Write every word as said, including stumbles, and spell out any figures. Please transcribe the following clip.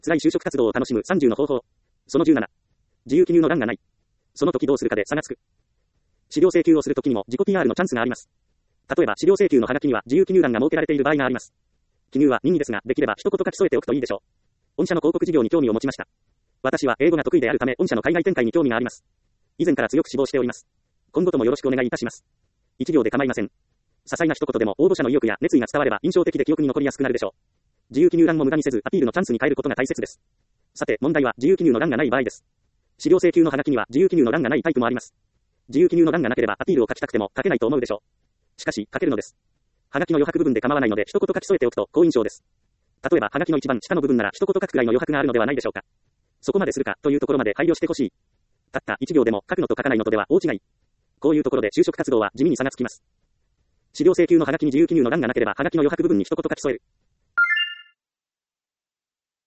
辛い就職活動を楽しむさんじゅうの方法。そのじゅうなな。自由記入の欄がない。その時どうするかで差がつく。資料請求をするときにも自己 ピーアール のチャンスがあります。例えば資料請求のハガキには自由記入欄が設けられている場合があります。記入は任意ですが、できれば一言書き添えておくといいでしょう。御社の広告事業に興味を持ちました。私は英語が得意であるため御社の海外展開に興味があります。以前から強く志望しております。今後ともよろしくお願いいたします。一行で構いません。些細な一言でも応募者の意欲や熱意が伝われば印象的で記憶に残りやすくなるでしょう。自由記入欄も無駄にせずアピールのチャンスに変えることが大切です。さて、問題は自由記入の欄がない場合です。資料請求のハガキには自由記入の欄がないタイプもあります。自由記入の欄がなければアピールを書きたくても書けないと思うでしょう。しかし、書けるのです。ハガキの余白部分で構わないので一言書き添えておくと好印象です。例えばハガキの一番下の部分なら一言書くくらいの余白があるのではないでしょうか。そこまでするかというところまで配慮してほしい。たった一行でも書くのと書かないのとでは大違い。こういうところで就職活動は地味に差がつきます。資料請求のハガキに自由記入の欄がなければハガキの余白部分に一言書き添える。